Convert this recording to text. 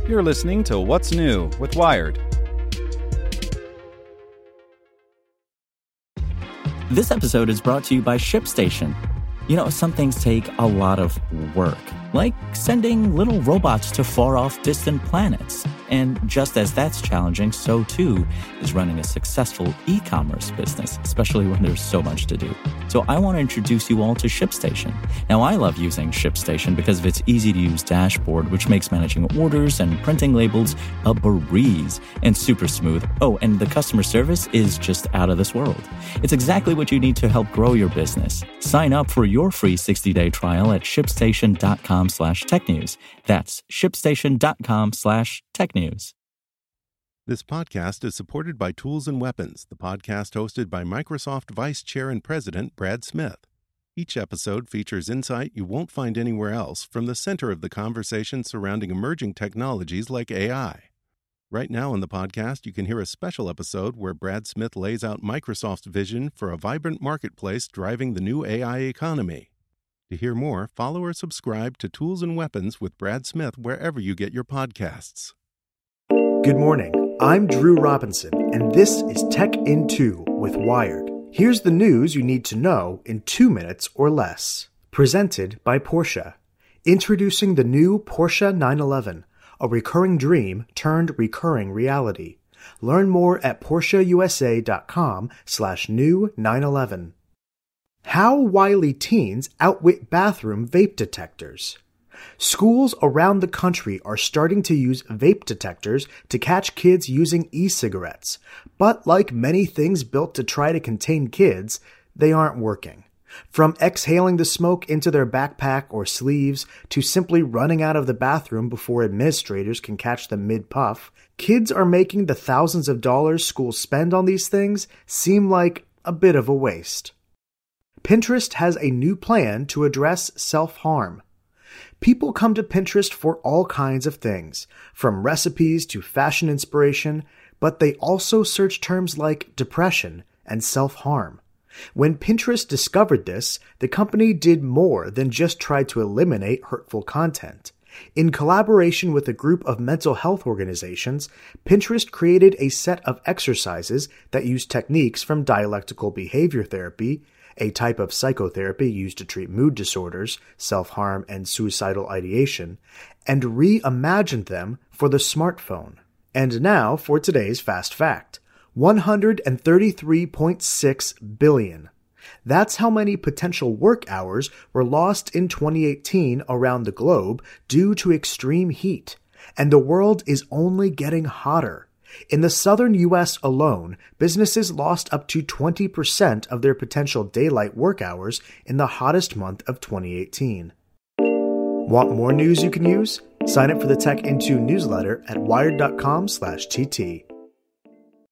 You're listening to What's New with Wired. This episode is brought to you by ShipStation. You know, some things take a lot of work, like sending little robots to far-off distant planets. And just as that's challenging, so too is running a successful e-commerce business, especially when there's so much to do. So I want to introduce you all to ShipStation. Now, I love using ShipStation because of its easy-to-use dashboard, which makes managing orders and printing labels a breeze and super smooth. Oh, and the customer service is just out of this world. It's exactly what you need to help grow your business. Sign up for your free 60-day trial at shipstation.com/technews. That's shipstation.com/technews. This podcast is supported by Tools and Weapons, the podcast hosted by Microsoft Vice Chair and President Brad Smith. Each episode features insight you won't find anywhere else from the center of the conversation surrounding emerging technologies like AI. Right now on the podcast, you can hear a special episode where Brad Smith lays out Microsoft's vision for a vibrant marketplace driving the new AI economy. To hear more, follow or subscribe to Tools and Weapons with Brad Smith wherever you get your podcasts. Good morning. I'm Drew Robinson, and this is Tech in 2 with Wired. Here's the news you need to know in 2 minutes or less. Presented by Porsche. Introducing the new Porsche 911, a recurring dream turned recurring reality. Learn more at PorscheUSA.com/new 911. How wily teens outwit bathroom vape detectors. Schools around the country are starting to use vape detectors to catch kids using e-cigarettes. But like many things built to try to contain kids, they aren't working. From exhaling the smoke into their backpack or sleeves to simply running out of the bathroom before administrators can catch them mid-puff, kids are making the thousands of dollars schools spend on these things seem like a bit of a waste. Pinterest has a new plan to address self-harm. People come to Pinterest for all kinds of things, from recipes to fashion inspiration, but they also search terms like depression and self-harm. When Pinterest discovered this, the company did more than just try to eliminate hurtful content. In collaboration with a group of mental health organizations, Pinterest created a set of exercises that use techniques from dialectical behavior therapy, a type of psychotherapy used to treat mood disorders, self-harm, and suicidal ideation, and reimagined them for the smartphone. And now for today's Fast Fact. 133.6 billion. That's how many potential work hours were lost in 2018 around the globe due to extreme heat. And the world is only getting hotter. In the southern U.S. alone, businesses lost up to 20% of their potential daylight work hours in the hottest month of 2018. Want more news you can use? Sign up for the Tech in 2 newsletter at wired.com/TT.